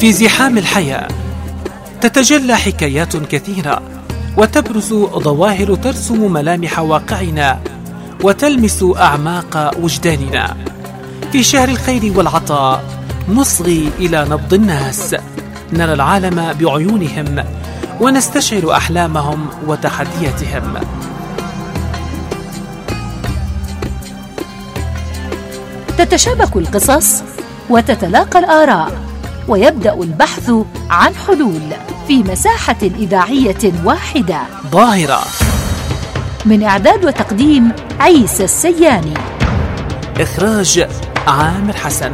في زحام الحياة تتجلى حكايات كثيرة، وتبرز ظواهر ترسم ملامح واقعنا وتلمس أعماق وجداننا. في شهر الخير والعطاء نصغي إلى نبض الناس، نرى العالم بعيونهم ونستشعر أحلامهم وتحدياتهم. تتشابك القصص وتتلاقى الآراء، ويبدأ البحث عن حلول في مساحة إذاعية واحدة. ظاهرة، من إعداد وتقديم عيسى السياني، إخراج عامر حسن.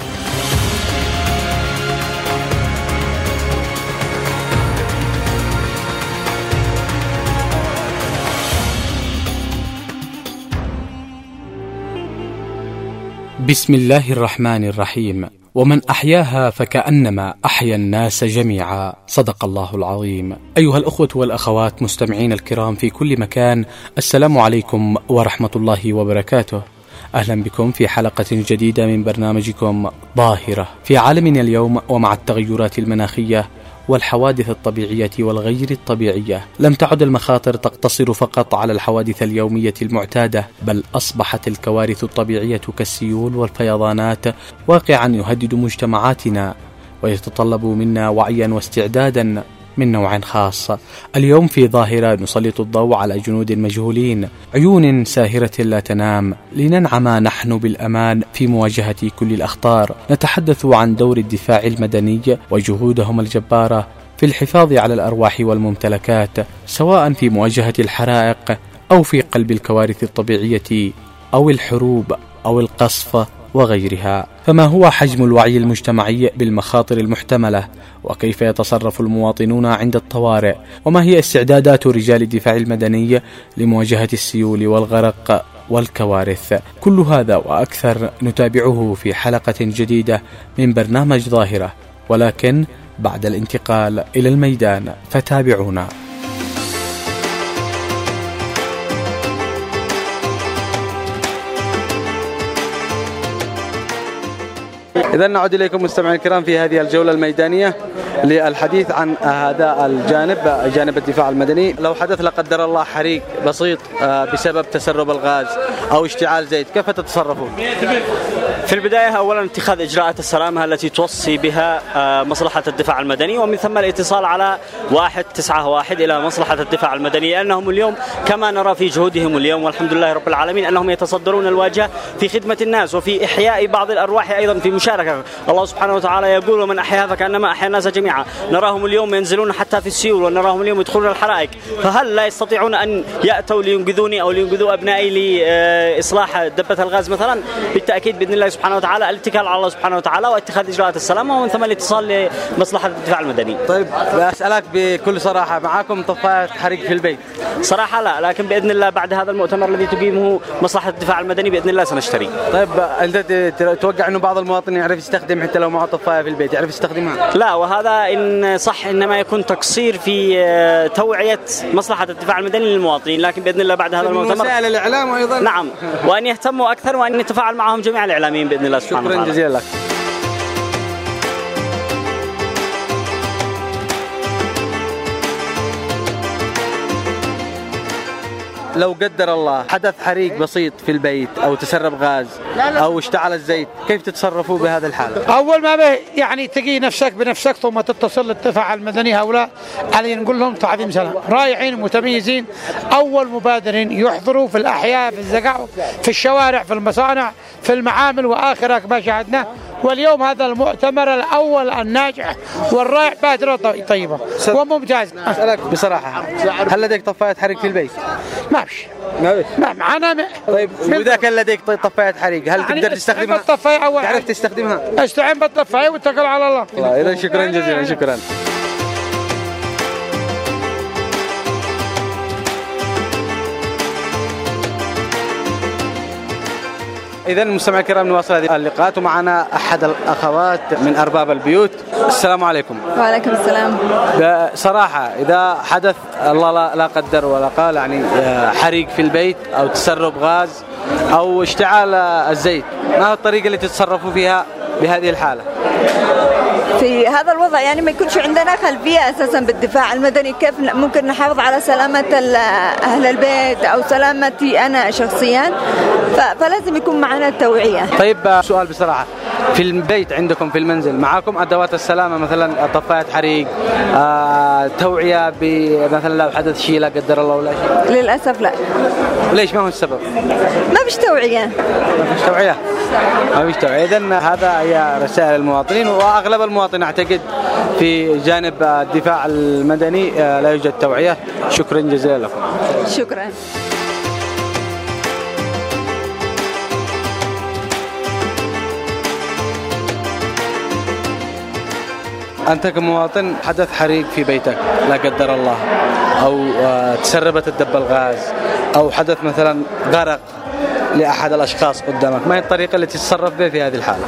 بسم الله الرحمن الرحيم. ومن أحياها فكأنما أحيا الناس جميعا، صدق الله العظيم. أيها الأخوة والأخوات مستمعين الكرام في كل مكان، السلام عليكم ورحمة الله وبركاته. أهلا بكم في حلقة جديدة من برنامجكم ظاهرة. في عالمنا اليوم ومع التغيرات المناخية والحوادث الطبيعية والغير الطبيعية، لم تعد المخاطر تقتصر فقط على الحوادث اليومية المعتادة، بل أصبحت الكوارث الطبيعية كالسيول والفيضانات واقعا يهدد مجتمعاتنا، ويتطلب منا وعيا واستعدادا من نوع خاص. اليوم في ظاهرة نسلط الضوء على جنود مجهولين، عيون ساهرة لا تنام، لننعم نحن بالأمان في مواجهة كل الأخطار. نتحدث عن دور الدفاع المدني وجهودهم الجبارة في الحفاظ على الأرواح والممتلكات، سواء في مواجهة الحرائق أو في قلب الكوارث الطبيعية أو الحروب أو القصف وغيرها. فما هو حجم الوعي المجتمعي بالمخاطر المحتملة؟ وكيف يتصرف المواطنون عند الطوارئ؟ وما هي استعدادات رجال الدفاع المدني لمواجهة السيول والغرق والكوارث؟ كل هذا وأكثر نتابعه في حلقة جديدة من برنامج ظاهرة، ولكن بعد الانتقال إلى الميدان، فتابعونا. إذا نعود إليكم مستمعين الكرام في هذه الجولة الميدانية للحديث عن هذا الجانب، جانب الدفاع المدني. لو حدث لا قدر الله حريق بسيط بسبب تسرب الغاز أو اشتعال زيت، كيف تتصرفون؟ في البداية أولا اتخاذ إجراءات السلامة التي توصي بها مصلحة الدفاع المدني، ومن ثم الاتصال على 191 إلى مصلحة الدفاع المدني، لأنهم اليوم كما نرى في جهودهم اليوم والحمد لله رب العالمين أنهم يتصدرون الواجهة في خدمة الناس وفي إحياء بعض الأرواح أيضا في مشاركة. الله سبحانه وتعالى يقول: ومن أحياها فكأنما أحيا الناس جميعا. نراهم اليوم ينزلون حتى في السيول، ونراهم اليوم يدخلون الحرائق، فهل لا يستطيعون أن يأتوا لينقذوني أو لينقذوا أبنائي لإصلاح دبة الغاز مثلا؟ بالتأكيد بإذن الله سبحانه وتعالى الاتكال على الله سبحانه وتعالى واتخاذ إجراءات السلامة، ومن ثم الاتصال لمصلحة الدفاع المدني. طيب أسألك بكل صراحة، معاكم طفاية حريق في البيت؟ صراحة لا، لكن بإذن الله بعد هذا المؤتمر الذي تقيمه مصلحة الدفاع المدني بإذن الله سنشتري. طيب أنت تتوقع أنه بعض المواطنين يعرف يستخدم حتى لو معه طفاية في البيت يعرف يستخدمها؟ لا، وهذا إن صح إنما يكون تقصير في توعية مصلحة الدفاع المدني للمواطنين، لكن بإذن الله بعد هذا المؤتمر وسائل الإعلام أيضا، نعم، وأن يهتموا أكثر وأن يتفاعل معهم جميع الإعلاميين بإذن الله سبحانه وتعالى. شكرا جزيلا لك. لو قدر الله حدث حريق بسيط في البيت أو تسرب غاز أو اشتعل الزيت، كيف تتصرفوا بهذا الحالة؟ أول ما يعني تقي نفسك بنفسك ثم تتصل للدفاع المدني، هؤلاء علي نقول لهم تعظيم سلام، رائعين متميزين، أول مبادرين يحضروا في الأحياء، في الزقاق، في الشوارع، في المصانع، في المعامل، وآخر ما شاهدناه. واليوم هذا المؤتمر الأول الناجح والرائع بادرة طيبة وممتاز. أسألك بصراحة، هل لديك طفاية حريق في البيت؟ ما فيش. ما معنا. طيب وإذا كان لديك طفاية حريق هل يعني تقدر تستخدمها؟ تعرف تستخدمها؟ استعين بالطفاية واتكل على الله. إذا شكرا جزيلا. شكرا. إذا المستمعين الكرام نواصل هذه اللقاءات، ومعنا أحد الأخوات من أرباب البيوت. السلام عليكم. وعليكم السلام. بصراحة إذا حدث الله لا قدر ولا قال يعني حريق في البيت أو تسرب غاز أو اشتعال الزيت، ما هي الطريقة التي تتصرفوا فيها بهذه الحالة؟ في هذا الوضع يعني ما يكونش عندنا خلفية أساسا بالدفاع المدني، كيف ممكن نحافظ على سلامة أهل البيت أو سلامتي أنا شخصيا، فلازم يكون معنا التوعية. طيب سؤال بصراحة، في البيت عندكم في المنزل معاكم أدوات السلامة مثلا طفاية حريق، توعية مثلا لو حدث شيء لا قدر الله ولا شيء؟ للأسف لا. ليش ما هو السبب؟ ما فيش توعية. ما فيش توعية. ما فيش توعية. إذن هذا هي رسائل المواطنين، وأغلب المواطنين أعتقد في جانب الدفاع المدني لا يوجد توعية. شكرا جزيلا لكم. شكرا. أنت كمواطن حدث حريق في بيتك لا قدر الله، أو تسربت الدب الغاز، أو حدث مثلا غرق لأحد الأشخاص قدامك، ما هي الطريقة التي تتصرف بها في هذه الحالة؟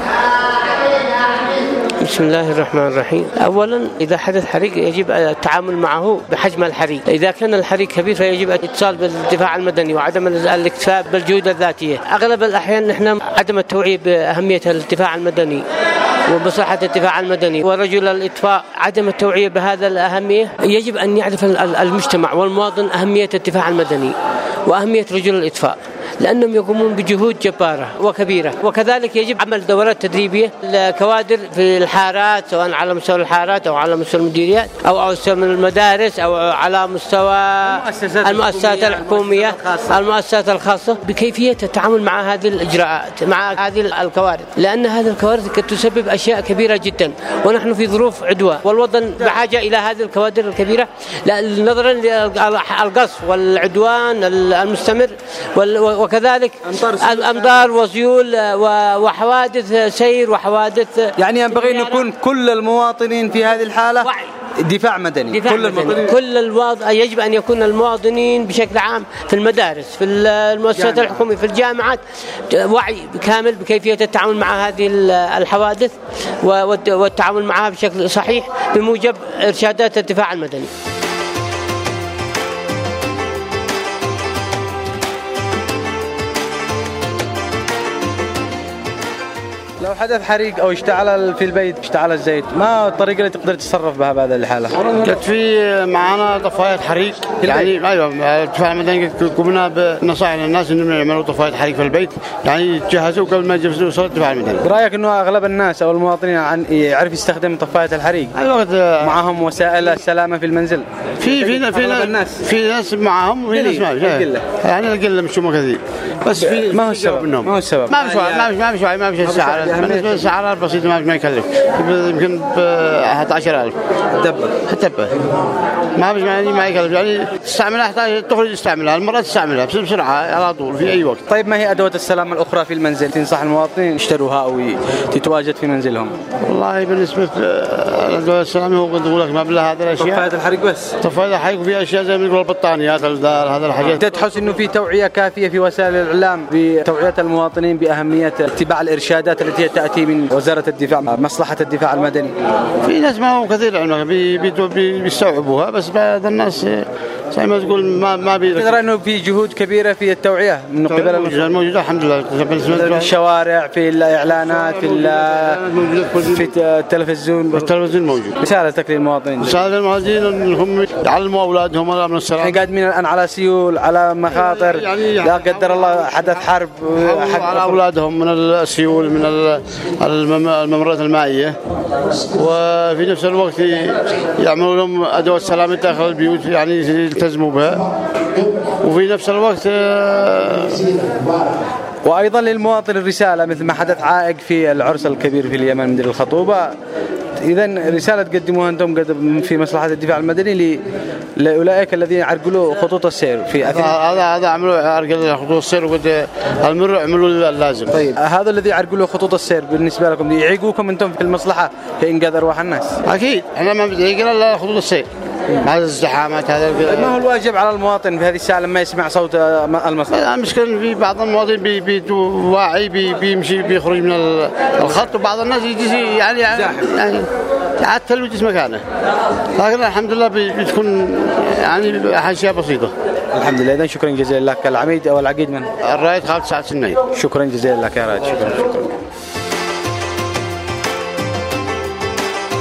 بسم الله الرحمن الرحيم. أولا إذا حدث حريق يجب التعامل معه بحجم الحريق. إذا كان الحريق كبير فيجب الاتصال بالدفاع المدني وعدم الاكتفاء بالجهود الذاتية. أغلب الأحيان نحن عدم التوعية بأهمية الدفاع المدني ومصلحة الدفاع المدني ورجل الإطفاء، عدم التوعية بهذا الأهمية. يجب أن يعرف المجتمع والمواطن أهمية الدفاع المدني وأهمية رجل الإطفاء، لأنهم يقومون بجهود جبارة وكبيرة. وكذلك يجب عمل دورات تدريبية للكوادر في الحارات، سواء على مستوى الحارات أو على مستوى المديريات أو على مستوى المدارس أو على مستوى المؤسسات الحكومية، المؤسسات الخاصة، بكيفية التعامل مع هذه الإجراءات، مع هذه الكوارث، لأن هذه الكوارث قد تسبب أشياء كبيرة جدا، ونحن في ظروف عدوى، والوطن بحاجة إلى هذه الكوادر الكبيرة نظرا للقصف والعدوان المستمر، وكذلك الأمطار وسيول وحوادث سير وحوادث. يعني ينبغي أن يكون كل المواطنين في هذه الحالة دفاع مدني. يجب أن يكون المواطنين بشكل عام في المدارس، في المؤسسات الحكومية، في الجامعات، وعي كامل بكيفية التعامل مع هذه الحوادث والتعامل معها بشكل صحيح بموجب إرشادات الدفاع المدني. لو حدث حريق أو اشتعل في البيت، اشتعل الزيت، ما الطريقة اللي تقدر تتصرف بها بهذه الحالة؟ كانت في معنا طفاية حريق، يعني أيوة الدفاع المدني قمنا بنصائح للناس إنهم يعملوا طفاية حريق في البيت، يعني يتجهزوا قبل ما يوصل الدفاع المدني. برأيك إنه أغلب الناس أو المواطنين يعرف يستخدم طفاية الحريق؟ أيوة معهم وسائل السلامة في المنزل؟ في ناس معهم وفي ناس ما يعني القلة مش كثير، بس في ما هو السبب؟ ما هو السبب؟ ما في السعر. بالنسبة للسعر البسيط ما يكلف، يمكن ب 11,000 دبة ما يكلف، يعني تستعملها حتى تخرج تستعملها، المرة تستعملها بسرعة على طول في أي وقت. طيب ما هي أدوات السلامة الأخرى في المنزل تنصح المواطنين يشتروها أو تتواجد في منزلهم؟ والله بالنسبة لأدوات السلامة هو قد أقول لك ما بلا هذه الأشياء. طفاية الحريق بس؟ طفاية الحريق وفي أشياء زي ما نقول البطانيات هذا الحاجات. تحس إنه في توعية كافية في وسائل الإعلام بتوعية المواطنين بأهمية اتباع الإرشادات التي تأتي من وزارة الدفاع، مصلحة الدفاع المدني؟ في ناس ما هو كثير عنها بيستوعبوها، بس بعض الناس زي ما تقول ما ترى انه في جهود كبيره في التوعيه من قبل الموجوده الحمد لله في الشوارع، في الاعلانات، في التلفزيون موجود. رسالتك للمواطنين؟ رسالة للمواطنين انهم يعلموا اولادهم الامن والسلام، يعني قادمين الان على سيول، على مخاطر، لا قدر الله حدث حرب على اولادهم من السيول، من الممرات المائيه، وفي نفس الوقت يعملوا لهم ادوات سلامه داخل البيوت، يعني يلتزموا بها، وفي نفس الوقت وأيضا للمواطن الرسالة مثل ما حدث عائق في العرس الكبير في اليمن مدير الخطوبة. إذن رسالة تقدموها أنتم في مصلحة الدفاع المدني لأولئك الذين يعرقلوا خطوط السير في هذا عملوا عرقل خطوط السير، وقد المروا عملوا اللازم. طيب هذا الذي يعرقلوا خطوط السير بالنسبة لكم يعيقوكم أنتم في المصلحة في إنقاذ أرواح الناس؟ أكيد احنا ما بنعيق إلا خطوط السير، هذا الزحامات هذا. ما هو الواجب على المواطن في هذه الساعة لما يسمع صوت المصلحة؟ المشكلة في بعض المواطنين بواعي بيمشي بيخرج من الخط، وبعض الناس يجي يعني يعتل ويجلس مكانه، لكن الحمد لله بتكون يعني أشياء بسيطة الحمد لله. إذن شكرا جزيلا لك العميد أو العقيد من الرائد خالد سعد سنين. شكرا جزيلا لك يا رائد. شكرا.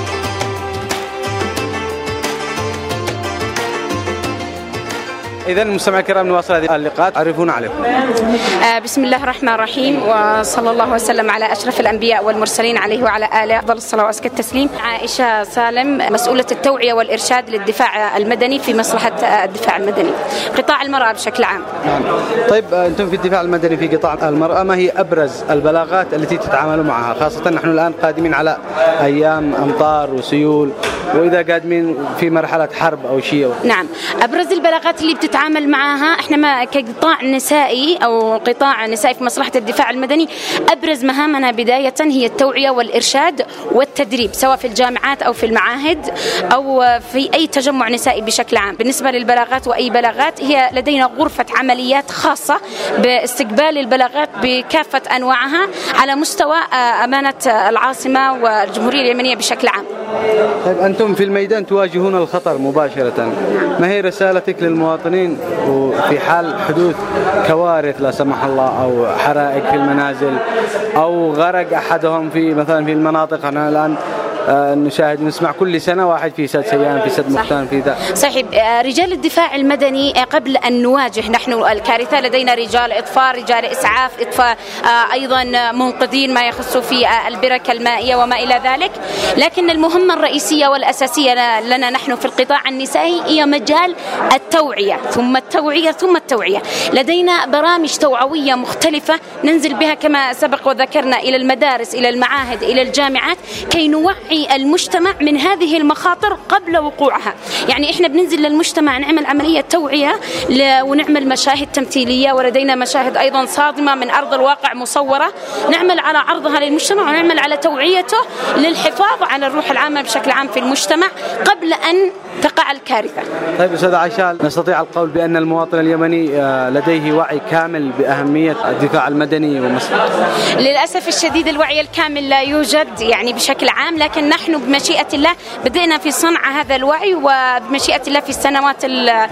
إذا مستمعي الكرام نواصل هذه اللقاءات، عرفونا عليكم. بسم الله الرحمن الرحيم، وصلى الله وسلم على أشرف الأنبياء والمرسلين عليه وعلى آله أفضل الصلاة وأزكى التسليم. عائشة سالم، مسؤولة التوعية والإرشاد للدفاع المدني في مصلحة الدفاع المدني، قطاع المرأة بشكل عام. طيب أنتم في الدفاع المدني في قطاع المرأة، ما هي أبرز البلاغات التي تتعاملوا معها، خاصة نحن الآن قادمين على أيام أمطار وسيول، وإذا قادمين في مرحلة حرب أو شيء؟ نعم، أبرز البلاغات اللي بتتعامل معها إحنا ما كقطاع نسائي أو قطاع نسائي في مصلحة الدفاع المدني، أبرز مهامنا بداية هي التوعية والإرشاد والتدريب، سواء في الجامعات أو في المعاهد أو في أي تجمع نسائي بشكل عام. بالنسبة للبلاغات وأي بلاغات، هي لدينا غرفة عمليات خاصة باستقبال البلاغات بكافة أنواعها على مستوى أمانة العاصمة والجمهورية اليمنية بشكل عام. طيب أنتم في الميدان تواجهون الخطر مباشرة، ما هي رسالتك للمواطنين وفي حال حدوث كوارث لا سمح الله أو حرائق في المنازل أو غرق أحدهم في مثلا في المناطق؟ أنا الآن نشاهد ونسمع كل سنة واحد في سد سيان، في سد مختان، في ذا. صحيح. رجال الدفاع المدني قبل أن نواجه نحن الكارثة لدينا رجال إطفاء، رجال إسعاف، إطفاء أيضا منقذين ما يخص في البركة المائية وما إلى ذلك. لكن المهمة الرئيسية والأساسية لنا نحن في القطاع النسائي هي مجال التوعية، ثم التوعية ثم التوعية. لدينا برامج توعوية مختلفة ننزل بها كما سبق وذكرنا إلى المدارس، إلى المعاهد، إلى الجامعات، كي نوعي المجتمع من هذه المخاطر قبل وقوعها. يعني إحنا بننزل للمجتمع نعمل عملية توعية ونعمل مشاهد تمثيلية، ولدينا مشاهد أيضا صادمة من أرض الواقع مصورة، نعمل على عرضها للمجتمع ونعمل على توعيته للحفاظ على الروح العامة بشكل عام في المجتمع قبل أن تقع الكارثة. طيب أستاذ عائشة، نستطيع القول بأن المواطن اليمني لديه وعي كامل بأهمية الدفاع المدني للأسف الشديد الوعي الكامل لا يوجد يعني بشكل عام، لكن نحن بمشيئة الله بدأنا في صنع هذا الوعي، وبمشيئة الله في السنوات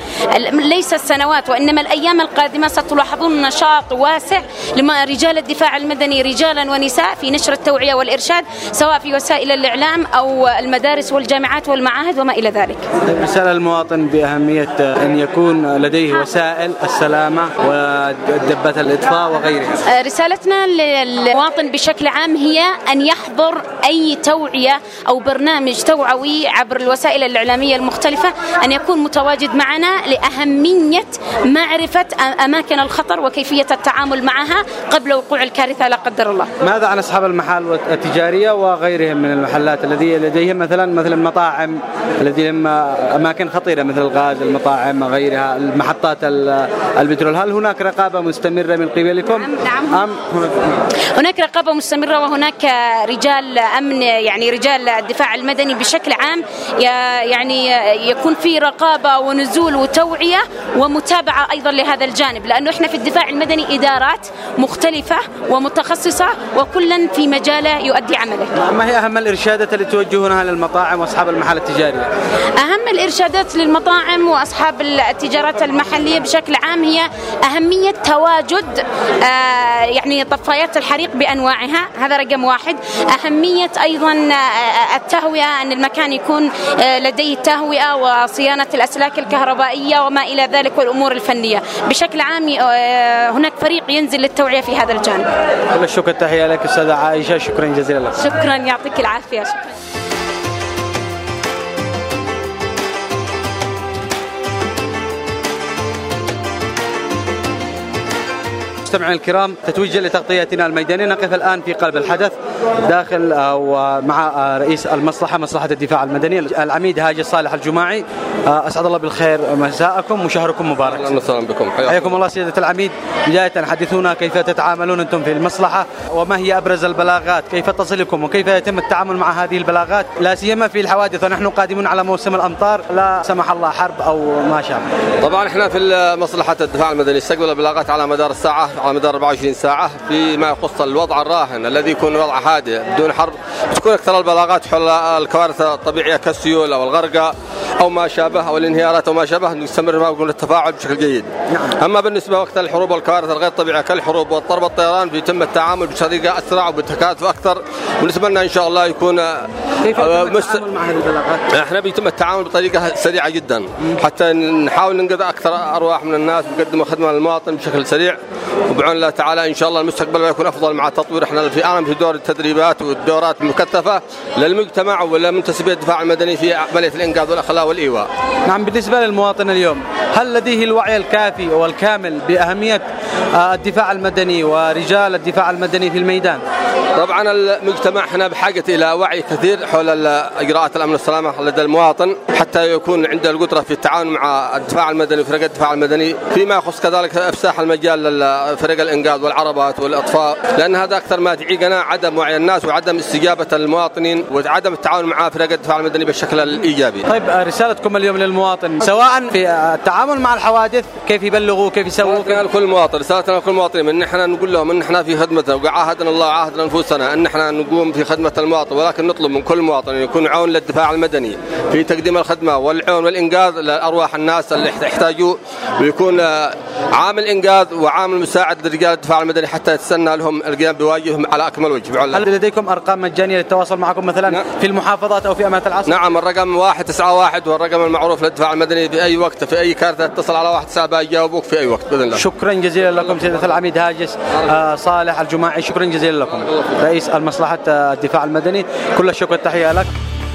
ليس السنوات وإنما الأيام القادمة ستلاحظون نشاط واسع لرجال الدفاع المدني رجالا ونساء في نشر التوعية والإرشاد، سواء في وسائل الإعلام أو المدارس والجامعات والمعاهد وما إلى ذلك. رسالة المواطن بأهمية أن يكون لديه وسائل السلامة ودبات الإطفاء وغيرها. رسالتنا للمواطن بشكل عام هي أن يحضر أي توعية أو برنامج توعوي عبر الوسائل الإعلامية المختلفة، أن يكون متواجد معنا لأهمية معرفة أماكن الخطر وكيفية التعامل معها قبل وقوع الكارثة لا قدر الله. ماذا عن أصحاب المحال التجارية وغيرهم من المحلات الذي لديهم مثلا مطاعم لديهم أماكن خطيرة مثل الغاز، المطاعم غيرها، محطات البترول، هل هناك رقابة مستمرة من قبلكم؟ نعم. هناك رقابة مستمرة، وهناك رجال أمن يعني رجال الدفاع المدني بشكل عام يعني يكون في رقابة ونزول وتوعية ومتابعة أيضا لهذا الجانب، لأنه إحنا في الدفاع المدني إدارات مختلفة ومتخصصة وكلا في مجاله يؤدي عمله. ما هي أهم الإرشادات اللي توجهونها للمطاعم وأصحاب المحال التجارية؟ أهم الإرشادات للمطاعم وأصحاب التجارات المحلية بشكل عام هي أهمية تواجد يعني طفايات الحريق بأنواعها، هذا رقم واحد. أهمية أيضا التهوية، أن المكان يكون لديه تهوية وصيانة الأسلاك الكهربائية وما إلى ذلك والأمور الفنية بشكل عام. هناك فريق ينزل للتوعية في هذا الجانب. كل الشكر، تحية لك أستاذة عائشة، شكرا جزيلا لك. شكرا، يعطيك العافية. شكرا. مستمعينا الكرام، تتوجه لتغطيتنا الميدانية. نقف الآن في قلب الحدث داخل ومع رئيس المصلحة، مصلحة الدفاع المدني، العميد هاجي صالح الجماعي. أسعد الله بالخير مساءكم وشهركم مبارك. أهلا وسهلا بكم، حياكم الله سيادة العميد. بداية حدثونا كيف تتعاملون أنتم في المصلحة، وما هي أبرز البلاغات، كيف تصلكم وكيف يتم التعامل مع هذه البلاغات، لا سيما في الحوادث ونحن قادمون على موسم الأمطار لا سمح الله حرب أو ما شابه. طبعا احنا في مصلحة الدفاع المدني نستقبل البلاغات على مدار الساعة، على مدار 24 ساعة فيما يخص الوضع الراهن الذي يكون وضع هادئ بدون حرب. تكون أكثر البلاغات حول الكوارث الطبيعية كالسيول أو الغرقة أو ما شابه أو الانهيارات أو ما شابه نستمر ما يكون التفاعل بشكل جيد. أما بالنسبة وقت الحروب والكوارث الغير طبيعية كالحروب والضرب الطيران بيتم التعامل بطريقة أسرع وبتكاتف أكثر، ونتمنى إن شاء الله يكون كيف التعامل مع هذه البلاغات؟ احنا بيتم التعامل بطريقة سريعة جدا حتى نحاول ننقذ أكثر أرواح من الناس ونقدم خدمة للمواطن بشكل سريع، وبعون الله تعالى إن شاء الله المستقبل يكون أفضل مع التطوير. احنا في دور التدريبات والدورات المكثفة للمجتمع ولمنتسبي الدفاع المدني في عملية الإنقاذ والإخلاء والإيواء. نعم، بالنسبة للمواطن اليوم هل لديه الوعي الكافي والكامل بأهمية الدفاع المدني ورجال الدفاع المدني في الميدان؟ طبعا المجتمع احنا بحاجة إلى وعي كثير حول إجراءات الأمن والسلامة لدى المواطن حتى يكون عنده القدرة في التعاون مع الدفاع المدني وفرق الدفاع المدني فيما يخص كذلك إفساح المجال لفرق الإنقاذ والعربات والإطفاء، لأن هذا أكثر ما يعيقنا عدم وعي الناس وعدم استجابة المواطنين وعدم التعاون مع فرق الدفاع المدني بالشكل الإيجابي. طيب رسالتكم اليوم للمواطن سواء في التعامل مع الحوادث كيف يبلغوا كيف يسووا؟ لكل مواطن رسالتنا لكل مواطن ان احنا نقول لهم ان احنا في خدمته وعاهدنا الله عاهدنا انفسنا ان احنا نقوم في خدمة المواطن، ولكن نطلب من كل مواطن ان يكون عون للدفاع المدني في تقديم الخدمة والعون والإنقاذ لأرواح الناس اللي يحتاجوا، ويكون عامل إنقاذ وعامل مساعد لرجال الدفاع المدني حتى يتسنى لهم القيام بواجبهم على أكمل وجه. هل لديكم أرقام مجانية للتواصل معكم مثلا في المحافظات أو في أمانة العصر؟ نعم، الرقم 191 والرقم المعروف للدفاع المدني في أي وقت في أي كارثة اتصل على 191 يجاوبوك في أي وقت بإذن الله. شكرا جزيلا لكم سيدة العميد هاجس صالح الجماعي، شكرا جزيلا لكم رئيس المصلحة الدفاع المدني، كل الشكر والتحية لك.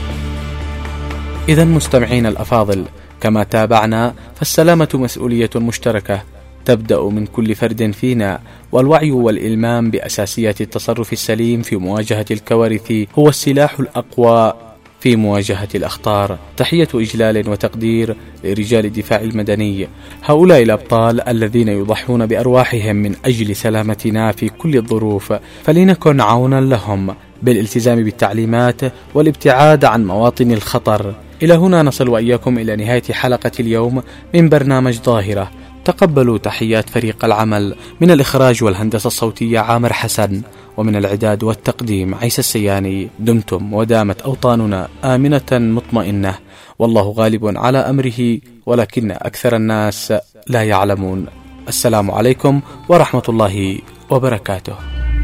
إذن مستمعين الأفاضل، كما تابعنا فالسلامة مسؤولية مشتركة تبدأ من كل فرد فينا، والوعي والإلمام بأساسيات التصرف السليم في مواجهة الكوارث هو السلاح الأقوى في مواجهة الأخطار. تحية إجلال وتقدير لرجال الدفاع المدني، هؤلاء الأبطال الذين يضحون بأرواحهم من أجل سلامتنا في كل الظروف، فلنكن عونا لهم بالالتزام بالتعليمات والابتعاد عن مواطن الخطر. إلى هنا نصل وإياكم إلى نهاية حلقة اليوم من برنامج ظاهرة. تقبلوا تحيات فريق العمل، من الإخراج والهندسة الصوتية عامر حسن، ومن الإعداد والتقديم عيسى السياني. دمتم ودامت أوطاننا آمنة مطمئنة، والله غالب على أمره ولكن أكثر الناس لا يعلمون. السلام عليكم ورحمة الله وبركاته.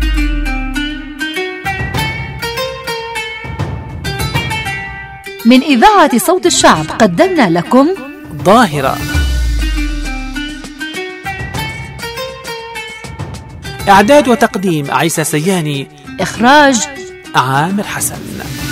من إذاعة صوت الشعب قدمنا لكم ظاهرة، إعداد وتقديم عيسى سياني، إخراج عامر حسن.